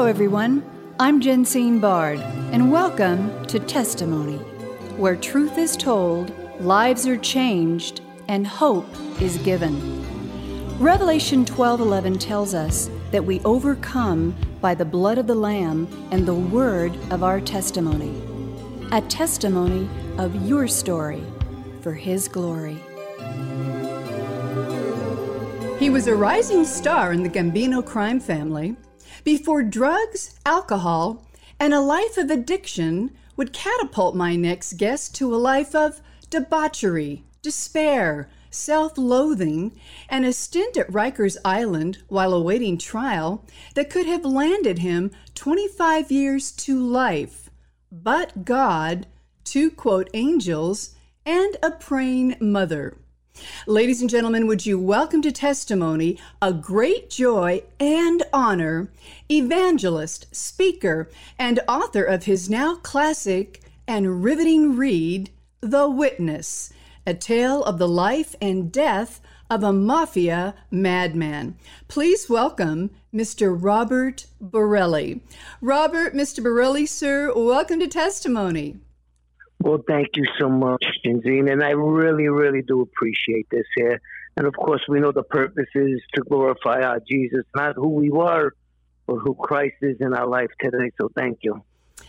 Hello, everyone. I'm Jensine Bard, and welcome to Testimony, where truth is told, lives are changed, and hope is given. Revelation 12:11 tells us that we overcome by the blood of the Lamb and the word of our testimony. A testimony of your story for His glory. He was a rising star in the Gambino crime family before drugs, alcohol, and a life of addiction would catapult my next guest to a life of debauchery, despair, self-loathing, and a stint at Rikers Island while awaiting trial that could have landed him 25 years to life. But God, 2 quote angels, and a praying mother. Ladies and gentlemen, would you welcome to Testimony, a great joy and honor, evangelist, speaker, and author of his now classic and riveting read, The Witness, a tale of the life and death of a mafia madman. Please welcome Mr. Robert Borelli. Robert, Mr. Borelli, sir, welcome to Testimony. Well, thank you so much, Jensine, and I really, really do appreciate this here. And of course, we know the purpose is to glorify our Jesus, not who we were, but who Christ is in our life today. So thank you.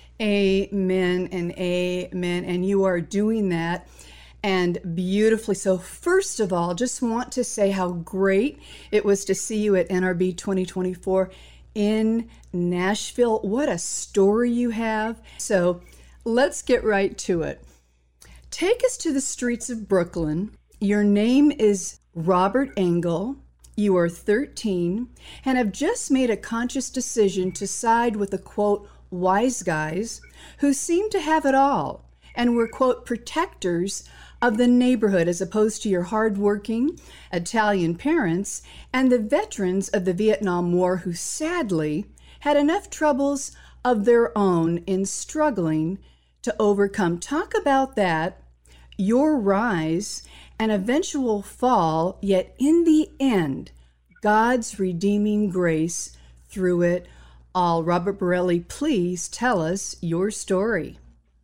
Amen and amen. And you are doing that, and beautifully so. First of all, just want to say how great it was to see you at NRB 2024 in Nashville. What a story you have. So let's get right to it. Take us to the streets of Brooklyn. Your name is Robert Engel. You are 13 and have just made a conscious decision to side with the, quote, wise guys who seem to have it all and were, quote, protectors of the neighborhood, as opposed to your hardworking Italian parents and the veterans of the Vietnam War who sadly had enough troubles of their own in struggling to overcome. Talk about that, your rise and eventual fall, yet in the end, God's redeeming grace through it all. Robert Borelli, please tell us your story.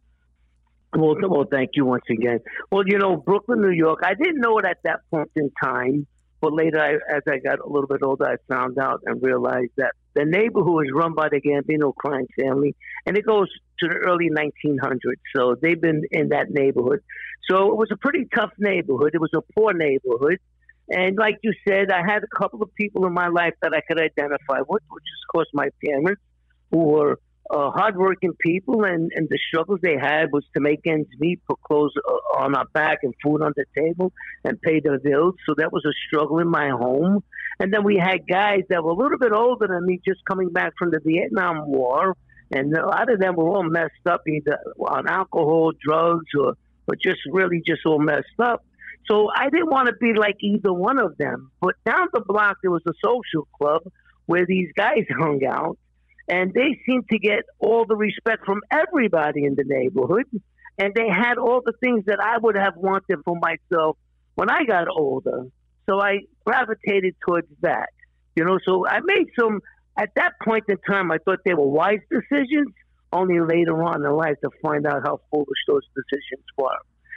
Well, thank you once again. Well, you know, Brooklyn, New York, I didn't know it at that point in time, but later, as I got a little bit older, I found out and realized that the neighborhood was run by the Gambino crime family, and it goes to the early 1900s. So they've been in that neighborhood. So it was a pretty tough neighborhood. It was a poor neighborhood. And like you said, I had a couple of people in my life that I could identify with, which is, of course, my parents, who were hardworking people, and the struggles they had was to make ends meet, put clothes on our back and food on the table and pay their bills. So that was a struggle in my home. And then we had guys that were a little bit older than me, just coming back from the Vietnam War. And a lot of them were all messed up, either on alcohol, drugs, or just really just all messed up. So I didn't want to be like either one of them. But down the block, there was a social club where these guys hung out. And they seemed to get all the respect from everybody in the neighborhood. And they had all the things that I would have wanted for myself when I got older. So I gravitated towards that. You know, so I made some, at that point in time, I thought they were wise decisions, only later on in life to find out how foolish those decisions were.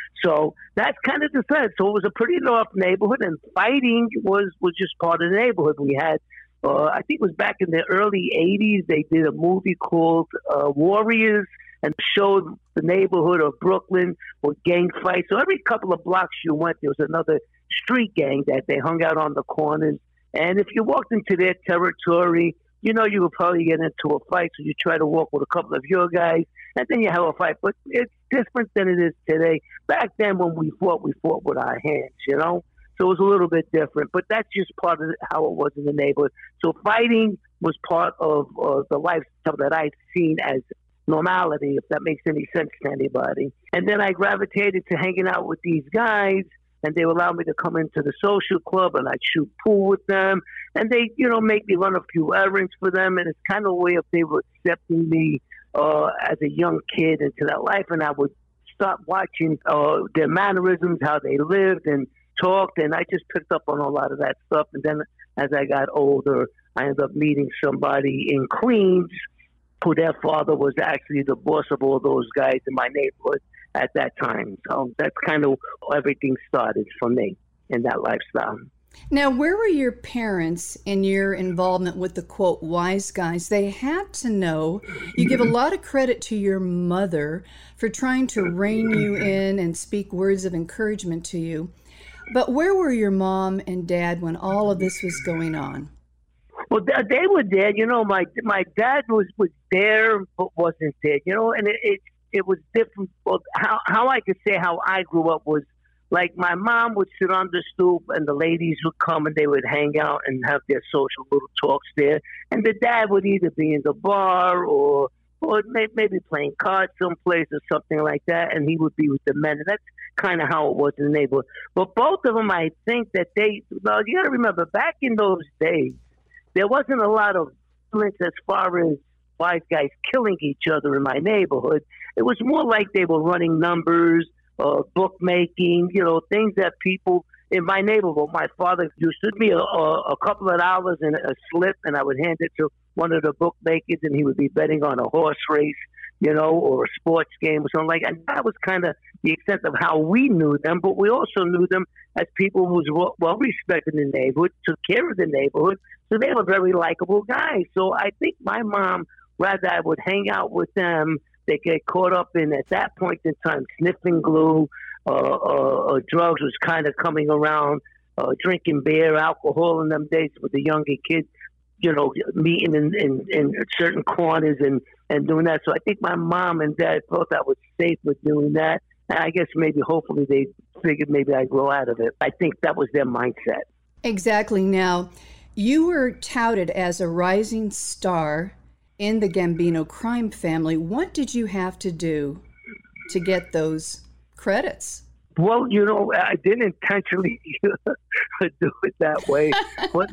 So that's kind of the thread. So it was a pretty rough neighborhood, and fighting was just part of the neighborhood. We had I think it was back in the early 80s, they did a movie called Warriors and showed the neighborhood of Brooklyn with gang fights. So every couple of blocks you went, there was another street gang that they hung out on the corners. And if you walked into their territory, you know you would probably get into a fight. So you try to walk with a couple of your guys, and then you have a fight. But it's different than it is today. Back then when we fought with our hands, you know. So it was a little bit different, but that's just part of how it was in the neighborhood. So fighting was part of the lifestyle that I'd seen as normality, if that makes any sense to anybody. And then I gravitated to hanging out with these guys, and they would allow me to come into the social club, and I'd shoot pool with them. And they, you know, make me run a few errands for them. And it's kind of a way of they were accepting me as a young kid into that life. And I would start watching their mannerisms, how they lived and talked, and I just picked up on a lot of that stuff. And then as I got older, I ended up meeting somebody in Queens who their father was actually the boss of all those guys in my neighborhood at that time. So that's kind of everything started for me in that lifestyle. Now, where were your parents in your involvement with the, quote, wise guys? They had to know. You give a lot of credit to your mother for trying to rein you in and speak words of encouragement to you. But where were your mom and dad when all of this was going on? Well, they were there. You know, my dad was there but wasn't there. You know, and it was different. Well, how I could say how I grew up was, like, my mom would sit on the stoop and the ladies would come and they would hang out and have their social little talks there. And the dad would either be in the bar or maybe playing cards someplace or something like that. And he would be with the men. And that's kind of how it was in the neighborhood. But both of them, I think that you got to remember, back in those days, there wasn't a lot of violence as far as wise guys killing each other in my neighborhood. It was more like they were running numbers, bookmaking, you know, things that people in my neighborhood. My father used to give me a couple of dollars in a slip, and I would hand it to one of the bookmakers, and he would be betting on a horse race, you know, or a sports game or something like that. And that was kind of the extent of how we knew them, but we also knew them as people who was well respected in the neighborhood, took care of the neighborhood, so they were very likable guys. So I think my mom, rather I would hang out with them, they get caught up in, at that point in time, sniffing glue, drugs was kind of coming around, drinking beer, alcohol in them days with the younger kids, you know, meeting in certain corners and doing that. So I think my mom and dad thought I was safe with doing that. And I guess maybe, hopefully, they figured maybe I'd grow out of it. I think that was their mindset. Exactly. Now, you were touted as a rising star in the Gambino crime family. What did you have to do to get those credits? Well, you know, I didn't intentionally do it that way. But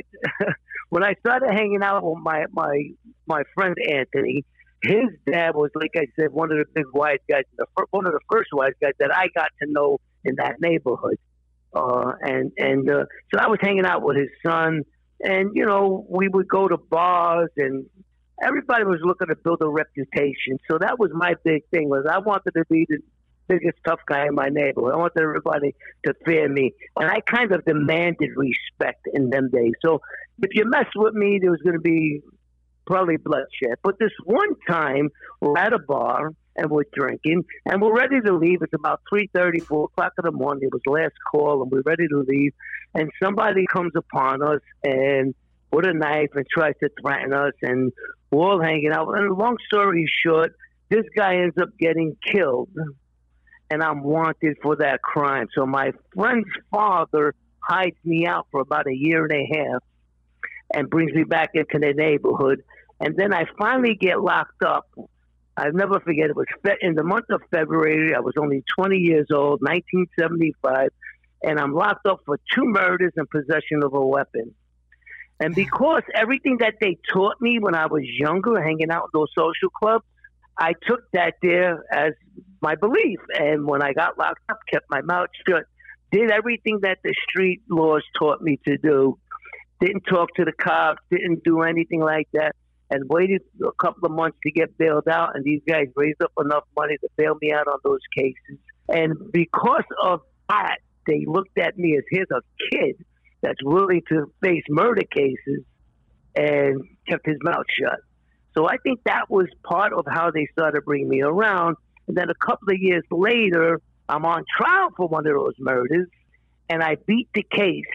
when I started hanging out with my friend Anthony, his dad was, like I said, one of the big wise guys, one of the first wise guys that I got to know in that neighborhood. So I was hanging out with his son, and, you know, we would go to bars, and everybody was looking to build a reputation. So that was my big thing, was I wanted to be the biggest tough guy in my neighborhood. I wanted everybody to fear me. And I kind of demanded respect in them days. So if you messed with me, there was going to be probably bloodshed. But this one time, we're at a bar, and we're drinking, and we're ready to leave. It's about 3:30, 4 o'clock in the morning. It was last call, and we're ready to leave. And somebody comes upon us and with a knife and tries to threaten us, and we're all hanging out. And long story short, this guy ends up getting killed, and I'm wanted for that crime. So my friend's father hides me out for about a year and a half and brings me back into the neighborhood. And then I finally get locked up. I'll never forget, it was in the month of February. I was only 20 years old, 1975, and I'm locked up for 2 murders and possession of a weapon. And because everything that they taught me when I was younger, hanging out in those social clubs, I took that there as my belief. And when I got locked up, kept my mouth shut, did everything that the street laws taught me to do. Didn't talk to the cops, didn't do anything like that, and waited a couple of months to get bailed out. And these guys raised up enough money to bail me out on those cases. And because of that, they looked at me as, here's a kid that's willing to face murder cases, and kept his mouth shut. So I think that was part of how they started bringing me around. And then a couple of years later, I'm on trial for one of those murders, and I beat the case.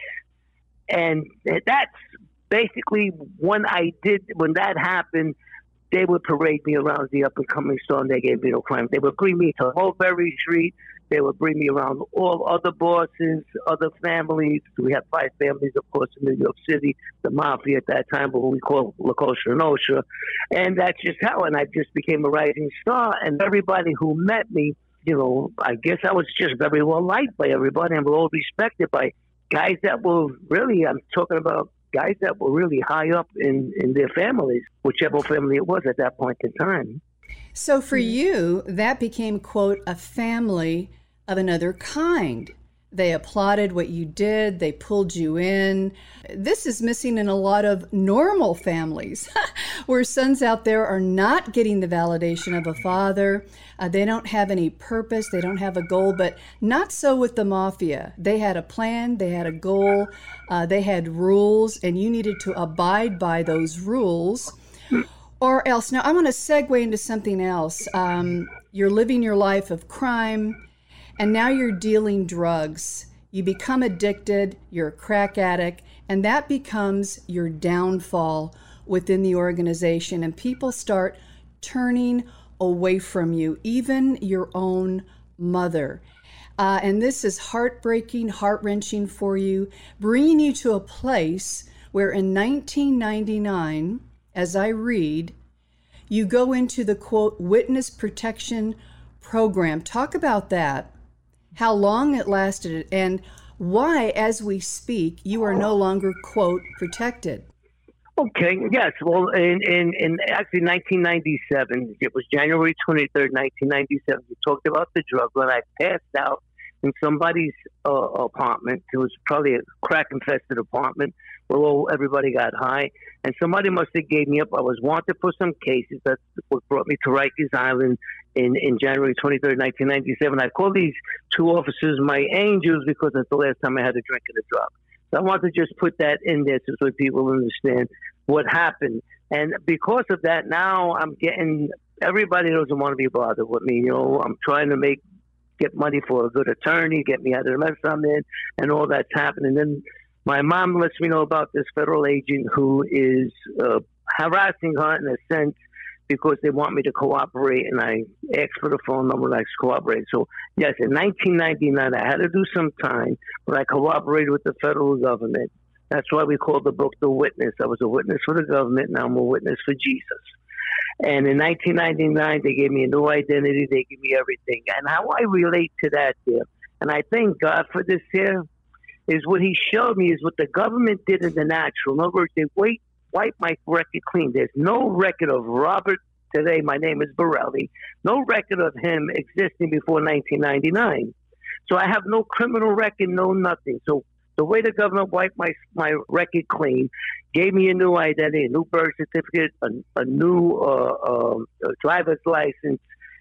And that's basically when that happened, they would parade me around the up-and-coming star in the Gambino crime. They would bring me to Mulberry Street. They would bring me around all other bosses, other families. We had 5 families, of course, in New York City, the mafia at that time, what we call La Cosa Nostra. And that's just how, and I just became a rising star. And everybody who met me, you know, I guess I was just very well liked by everybody, and we're all respected by guys that were really, I'm talking about guys that were really high up in their families, whichever family it was at that point in time. So for you, that became, quote, a family of another kind. They applauded what you did. They pulled you in. This is missing in a lot of normal families where sons out there are not getting the validation of a father. They don't have any purpose. They don't have a goal, but not so with the mafia. They had a plan. They had a goal. They had rules, and you needed to abide by those rules or else. Now, I want to segue into something else. You're living your life of crime. And now you're dealing drugs. You become addicted, you're a crack addict, and that becomes your downfall within the organization. And people start turning away from you, even your own mother. And this is heartbreaking, heart-wrenching for you, bringing you to a place where in 1999, as I read, you go into the, quote, witness protection program. Talk about that. How long it lasted, and why, as we speak, you are no longer, quote, protected. Okay, yes. Well, in actually 1997, it was January 23rd, 1997, we talked about the drug when I passed out in somebody's apartment. It was probably a crack-infested apartment where everybody got high, and somebody must have gave me up. I was wanted for some cases. That's what brought me to Rikers Island in January 23rd, 1997. I called these two officers my angels because that's the last time I had a drink and a drug. So I want to just put that in there so people understand what happened. And because of that, now I'm getting, everybody doesn't want to be bothered with me. You know, I'm trying to get money for a good attorney, get me out of the mess I'm in, and all that's happening. Then my mom lets me know about this federal agent who is harassing her in a sense because they want me to cooperate, and I asked for the phone number and I cooperated. So, yes, in 1999, I had to do some time, but I cooperated with the federal government. That's why we called the book The Witness. I was a witness for the government, now I'm a witness for Jesus. And in 1999, they gave me a new identity. They gave me everything. And how I relate to that there, and I thank God for this here, is what he showed me is what the government did in the natural. In other words, they wipe my record clean. There's no record of Robert today. My name is Borelli. No record of him existing before 1999. So I have no criminal record, no nothing. So the way the government wiped my record clean, gave me a new identity, a new birth certificate, a new driver's license,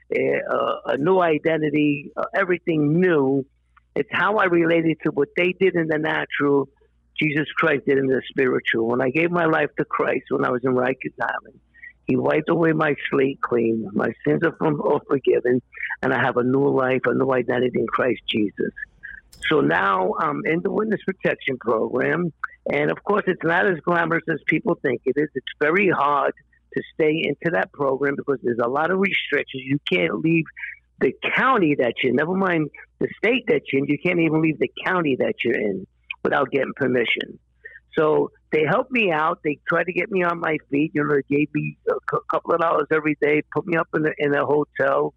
a new identity, everything new. It's how I related to what they did in the natural, Jesus Christ did in the spiritual. When I gave my life to Christ when I was in Rikers Island, he wiped away my slate clean. My sins are forgiven, and I have a new life, a new identity in Christ Jesus. So now I'm in the witness protection program, and of course it's not as glamorous as people think it is. It's very hard to stay into that program because there's a lot of restrictions. You can't leave the county that you're in, never mind the state that you're in. You can't even leave the county that you're in without getting permission. So they helped me out. They tried to get me on my feet. You know, they gave me a couple of dollars every day, put me up in a hotel,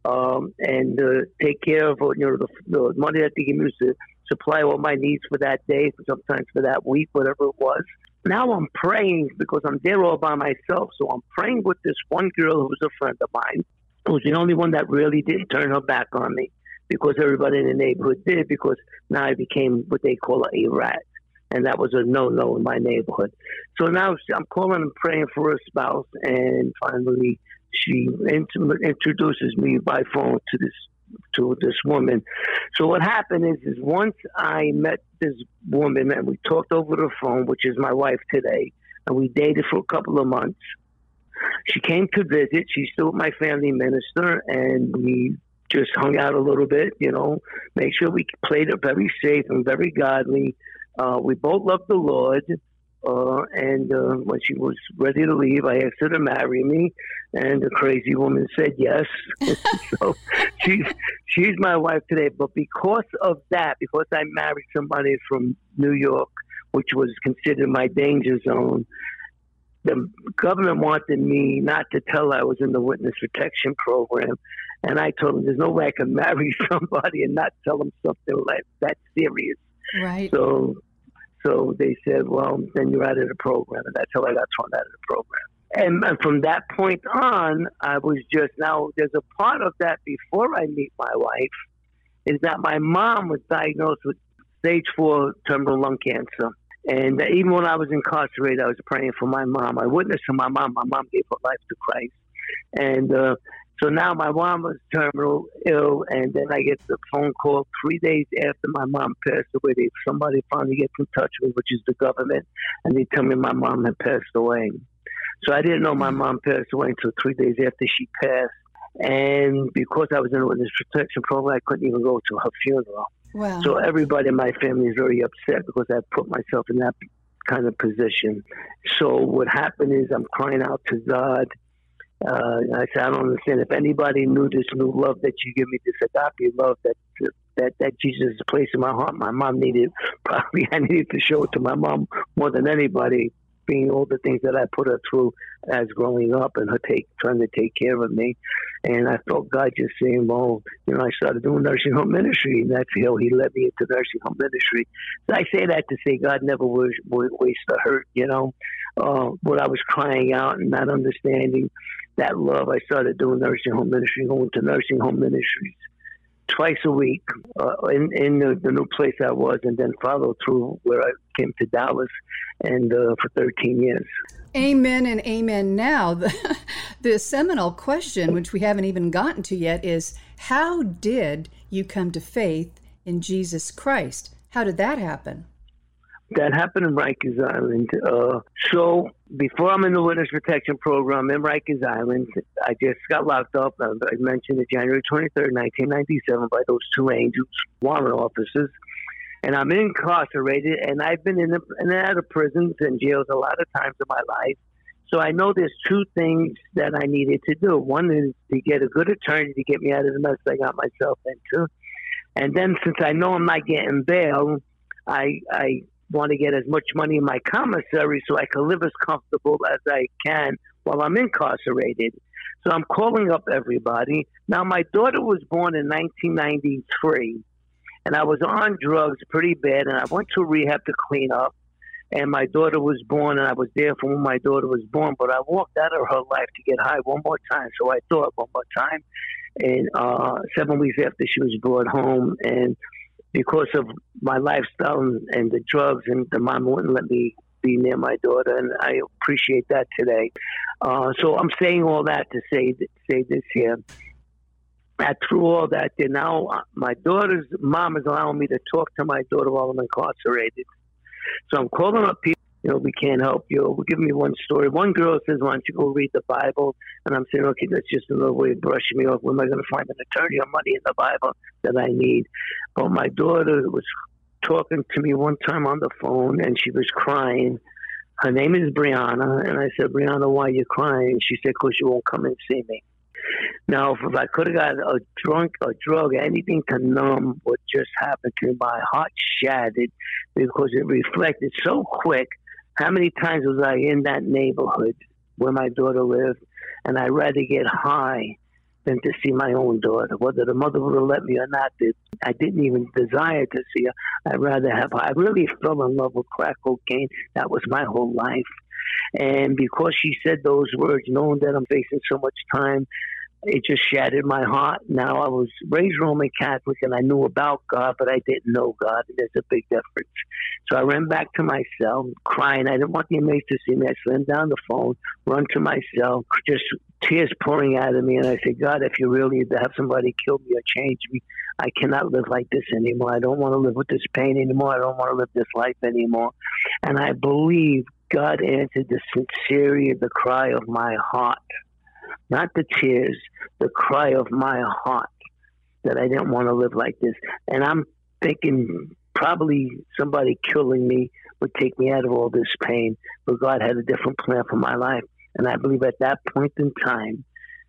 and take care of the money that they give me to supply all my needs for that day, sometimes for that week, whatever it was. Now I'm praying because I'm there all by myself. So I'm praying with this one girl who was a friend of mine, who was the only one that really didn't turn her back on me, because everybody in the neighborhood did, because now I became what they call a rat. And that was a no-no in my neighborhood. So now I'm calling and praying for a spouse, and finally she introduces me by phone to this woman. So what happened is once I met this woman and we talked over the phone, which is my wife today, and we dated for a couple of months. She came to visit. She's still my family minister, and we just hung out a little bit, you know, make sure we played it very safe and very godly. We both loved the Lord, and when she was ready to leave, I asked her to marry me, and the crazy woman said yes. So she's my wife today. But because of that, because I married somebody from New York, which was considered my danger zone, the government wanted me not to tell her I was in the witness protection program. And I told them there's no way I can marry somebody and not tell them something like that serious. Right. So they said, well, then you're out of the program. And that's how I got thrown out of the program. And from that point on, I was just, now there's a part of that before I meet my wife, is that my mom was diagnosed with stage 4 terminal lung cancer. And even when I was incarcerated, I was praying for my mom. I witnessed to my mom. My mom gave her life to Christ. And so now my mom was terminal ill, and then I get the phone call 3 days after my mom passed away. Somebody finally gets in touch with me, which is the government, and they tell me my mom had passed away. So I didn't know my mom passed away until 3 days after she passed. And because I was in a witness protection program, I couldn't even go to her funeral. Wow. So everybody in my family is very upset because I put myself in that kind of position. So what happened is I'm crying out to God. I said, I don't understand. If anybody knew this new love that you give me, this agape love that Jesus placed in my heart, my mom needed, probably I needed to show it to my mom more than anybody, being all the things that I put her through as growing up and her trying to take care of me. And I felt God just saying, well, I started doing nursing home ministry, and that's how he led me into nursing home ministry. So I say that to say God never waste a hurt, When I was crying out and not understanding that love, I started doing nursing home ministry, going to nursing home ministries twice a week in the new place I was, and then followed through where I came to Dallas and for 13 years. Amen and amen. Now, the seminal question, which we haven't even gotten to yet, is how did you come to faith in Jesus Christ? How did that happen? That happened in Rikers Island. So before I'm in the witness protection program in Rikers Island, I just got locked up. I mentioned it January 23rd, 1997 by those two angels, warrant officers. And I'm incarcerated, and I've been in and out of prisons and jails a lot of times in my life. So I know there's two things that I needed to do. One is to get a good attorney to get me out of the mess I got myself into. And then since I know I'm not getting bail, I want to get as much money in my commissary so I can live as comfortable as I can while I'm incarcerated. So I'm calling up everybody. Now, my daughter was born in 1993. And I was on drugs pretty bad, and I went to rehab to clean up. And my daughter was born, and I was there for when my daughter was born. But I walked out of her life to get high one more time. So I thought one more time. And 7 weeks after she was brought home, and because of my lifestyle and the drugs, and the mom wouldn't let me be near my daughter, and I appreciate that today. So I'm saying all that to say this here. Through all that, now my daughter's mom is allowing me to talk to my daughter while I'm incarcerated. So I'm calling up people, we can't help you. Give me one story. One girl says, why don't you go read the Bible? And I'm saying, okay, that's just another way of brushing me off. Where am I going to find an attorney or money in the Bible that I need? But my daughter was talking to me one time on the phone, and she was crying. Her name is Brianna. And I said, Brianna, why are you crying? She said, because you won't come and see me. Now, if I could have got a drug, anything to numb what just happened to me, my heart shattered because it reflected so quick. How many times was I in that neighborhood where my daughter lived? And I'd rather get high than to see my own daughter. Whether the mother would have let me or not, I didn't even desire to see her. I'd rather have her. I really fell in love with crack cocaine. That was my whole life. And because she said those words, knowing that I'm facing so much time, it just shattered my heart. Now, I was raised Roman Catholic, and I knew about God, but I didn't know God. There's a big difference. So I ran back to my cell, crying. I didn't want the inmates to see me. I slammed down the phone, run to my cell, just tears pouring out of me. And I said, God, if you really need to have somebody kill me or change me, I cannot live like this anymore. I don't want to live with this pain anymore. I don't want to live this life anymore. And I believe God answered the sincerity of the cry of my heart. Not the tears, the cry of my heart that I didn't want to live like this. And I'm thinking probably somebody killing me would take me out of all this pain, but God had a different plan for my life. And I believe at that point in time,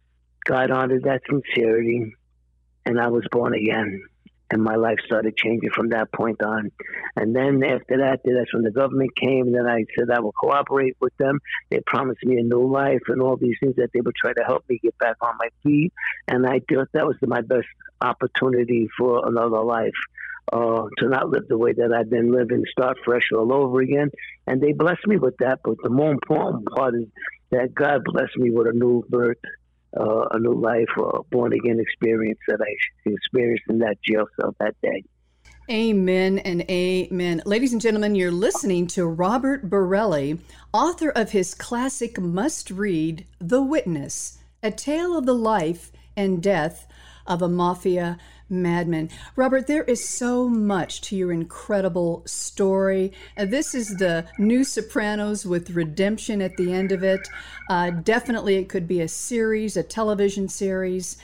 God honored that sincerity, and I was born again. And my life started changing from that point on. And then after that, that's when the government came. And then I said I will cooperate with them. They promised me a new life and all these things that they would try to help me get back on my feet. And I thought that was my best opportunity for another life, to not live the way that I've been living, start fresh all over again. And they blessed me with that. But the more important part is that God blessed me with a new birth, a new life, born again experience that I experienced in that jail cell that day. Amen and amen. Ladies and gentlemen, you're listening to Robert Borelli, author of his classic must-read, The Witness, a tale of the life and death of a mafia madman. Robert, there is so much to your incredible story. This is the new Sopranos with redemption at the end of it. Definitely it could be a series, a television series.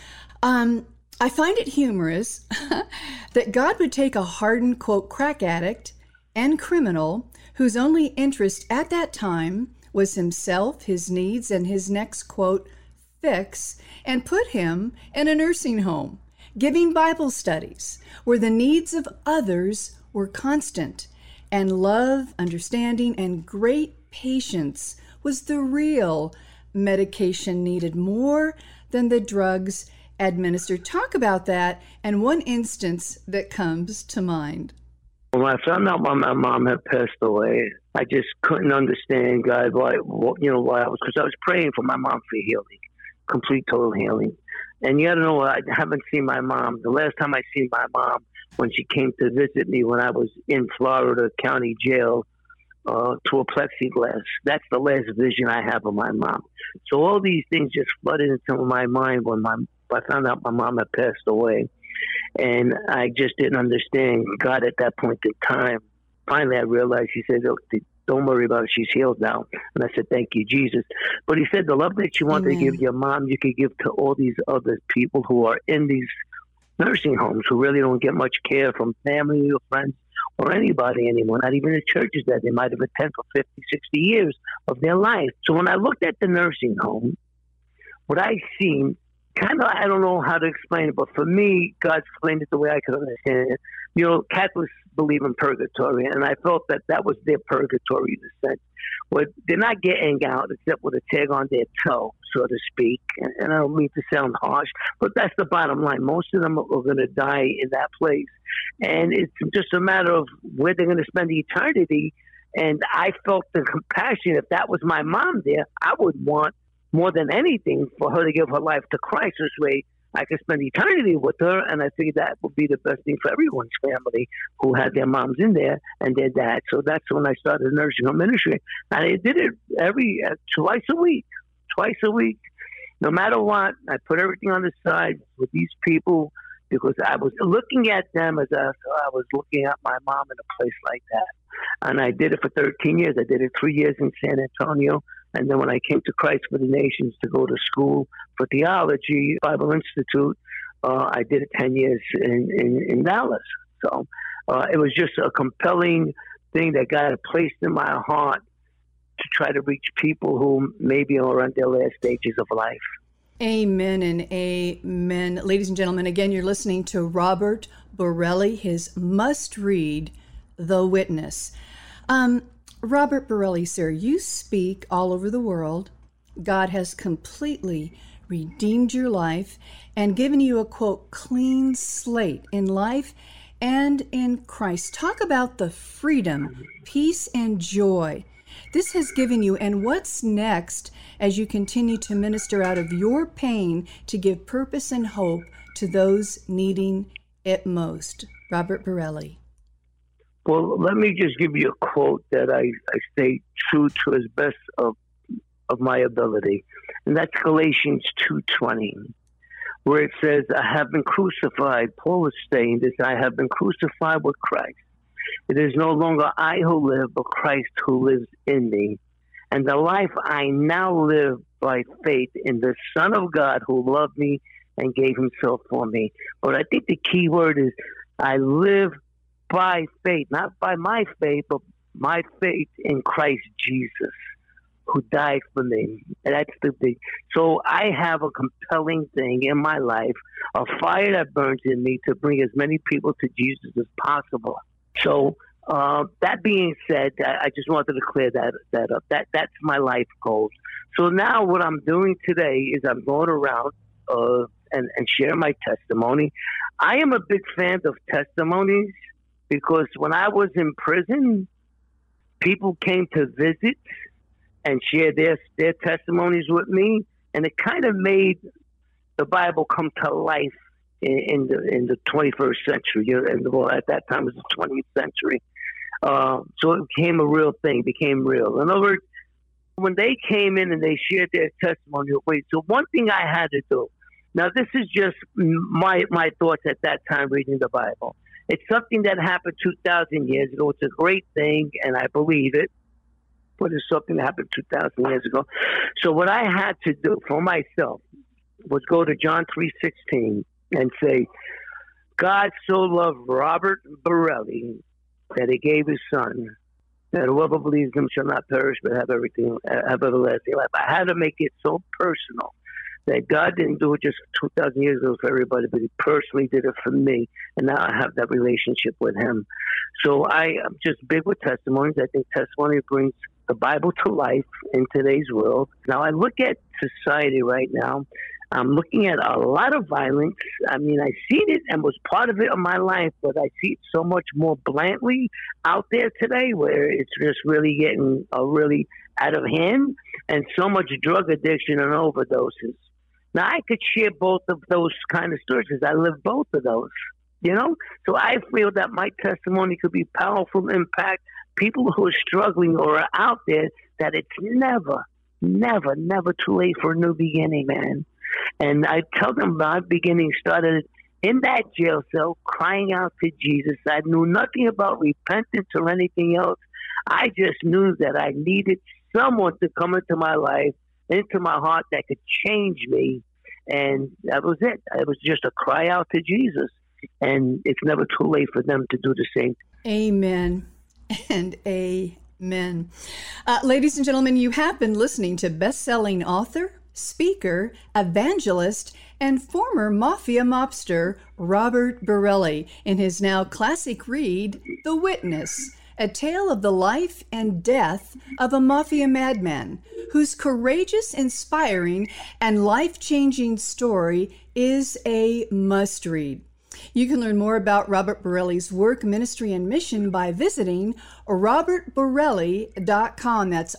I find it humorous that God would take a hardened, quote, crack addict and criminal whose only interest at that time was himself, his needs, and his next, quote, fix, and put him in a nursing home, giving Bible studies where the needs of others were constant, and love, understanding, and great patience was the real medication needed more than the drugs administered. Talk about that and one instance that comes to mind. When I found out my mom had passed away, I just couldn't understand God why I was, because I was praying for my mom for healing, complete total healing. And you got to know, I haven't seen my mom. The last time I seen my mom, when she came to visit me when I was in Florida County Jail, to a plexiglass. That's the last vision I have of my mom. So all these things just flooded into my mind when I found out my mom had passed away. And I just didn't understand God at that point in time. Finally, I realized, he said, don't worry about it. She's healed now. And I said, thank you, Jesus. But he said, the love that you want to give your mom, you could give to all these other people who are in these nursing homes who really don't get much care from family or friends or anybody anymore, not even the churches that they might have attended for 50, 60 years of their life. So when I looked at the nursing home, what I seen, kind of, I don't know how to explain it, but for me, God explained it the way I could understand it. You know, Catholics believe in purgatory, and I felt that that was their purgatory in a sense. Where they're not getting out except with a tag on their toe, so to speak. And I don't mean to sound harsh, but that's the bottom line. Most of them are going to die in that place. And it's just a matter of where they're going to spend eternity. And I felt the compassion. If that was my mom there, I would want more than anything for her to give her life to Christ. This way I could spend eternity with her, and I figured that would be the best thing for everyone's family who had their moms in there and their dads. So that's when I started nursing home ministry. And I did it twice a week. No matter what, I put everything on the side with these people because I was looking at them as I was looking at my mom in a place like that. And I did it for 13 years. I did it 3 years in San Antonio. And then when I came to Christ for the Nations to go to school for theology, Bible Institute, I did it 10 years in Dallas. So it was just a compelling thing that God had placed in my heart to try to reach people who maybe are on their last stages of life. Amen and amen. Ladies and gentlemen, again, you're listening to Robert Borelli, his must-read, The Witness. Robert Borelli, sir, you speak all over the world. God has completely redeemed your life and given you a, quote, clean slate in life and in Christ. Talk about the freedom, peace, and joy this has given you, and what's next as you continue to minister out of your pain to give purpose and hope to those needing it most. Robert Borelli. Well, let me just give you a quote that I stay true to as best of my ability, and that's Galatians 2:20, where it says, I have been crucified. Paul is saying this, I have been crucified with Christ. It is no longer I who live, but Christ who lives in me. And the life I now live by faith in the Son of God who loved me and gave himself for me. But I think the key word is I live by faith, not by my faith, but my faith in Christ Jesus, who died for me. And that's the big. So I have a compelling thing in my life, a fire that burns in me to bring as many people to Jesus as possible. So that being said, I just wanted to clear that up. That's my life goals. So now what I'm doing today is I'm going around and sharing my testimony. I am a big fan of testimonies because when I was in prison, people came to visit and share their testimonies with me, and it kind of made the Bible come to life in the 21st century. And well, at that time it was the 20th century. So it became a real thing, became real. In other words, when they came in and they shared their testimony, wait, so one thing I had to do. Now, this is just my thoughts at that time reading the Bible. It's something that happened 2,000 years ago. It's a great thing, and I believe it. But it's something that happened 2,000 years ago. So what I had to do for myself was go to John 3:16 and say, God so loved Robert Borelli that he gave his son, that whoever believes him shall not perish but have everlasting life. I had to make it so personal that God didn't do it just 2,000 years ago for everybody, but he personally did it for me, and now I have that relationship with him. So I am just big with testimonies. I think testimony brings the Bible to life in today's world. Now, I look at society right now. I'm looking at a lot of violence. I mean, I seen it and was part of it in my life, but I see it so much more bluntly out there today, where it's just really getting really out of hand, and so much drug addiction and overdoses. Now, I could share both of those kind of stories because I live both of those, you know? So I feel that my testimony could be powerful, impact people who are struggling or are out there, that it's never, never, never too late for a new beginning, man. And I tell them my beginning started in that jail cell, crying out to Jesus. I knew nothing about repentance or anything else. I just knew that I needed someone to come into my life, into my heart, that could change me. And that was it. It was just a cry out to Jesus. And it's never too late for them to do the same. Amen and amen. Ladies and gentlemen, you have been listening to best-selling author, speaker, evangelist, and former mafia mobster Robert Borelli in his now classic read, The Witness, a tale of the life and death of a mafia madman whose courageous, inspiring, and life-changing story is a must-read. You can learn more about Robert Borelli's work, ministry, and mission by visiting robertborelli.com. That's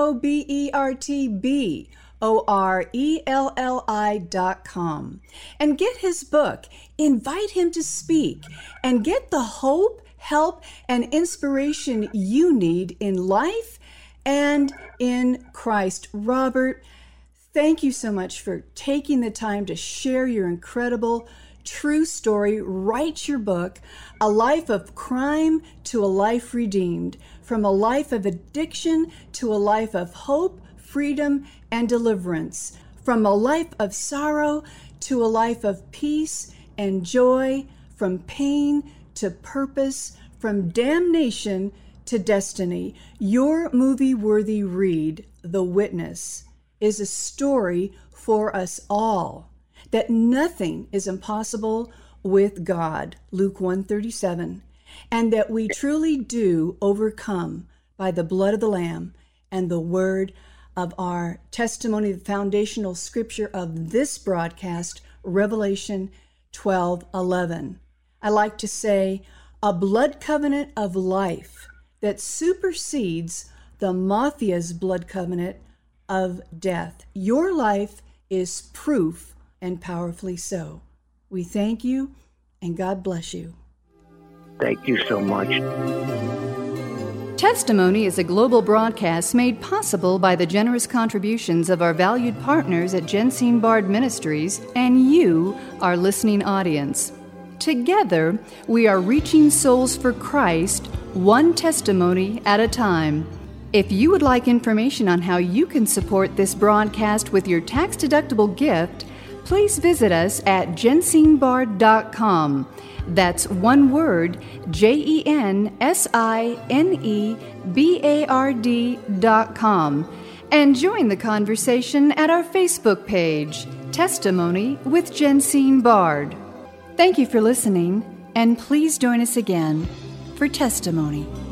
RobertBorelli.com. And get his book, invite him to speak, and get the hope, help, and inspiration you need in life and in Christ. Robert, thank you so much for taking the time to share your incredible true story. Write your book, A Life of Crime to a Life Redeemed, from a life of addiction to a life of hope, freedom, and deliverance, from a life of sorrow to a life of peace and joy, from pain to purpose, from damnation to destiny. Your movie-worthy read, The Witness, is a story for us all, that nothing is impossible with God, Luke 1:37, and that we truly do overcome by the blood of the Lamb and the word of our testimony, the foundational scripture of this broadcast, Revelation 12:11. I like to say, a blood covenant of life that supersedes the mafia's blood covenant of death. Your life is proof, and powerfully so. We thank you, and God bless you. Thank you so much. Testimony is a global broadcast made possible by the generous contributions of our valued partners at Jensine Bard Ministries and you, our listening audience. Together, we are reaching souls for Christ, one testimony at a time. If you would like information on how you can support this broadcast with your tax-deductible gift, please visit us at jensinebard.com. That's one word, JENSINEBARD.com. And join the conversation at our Facebook page, Testimony with Jensine Bard. Thank you for listening, and please join us again for Testimony.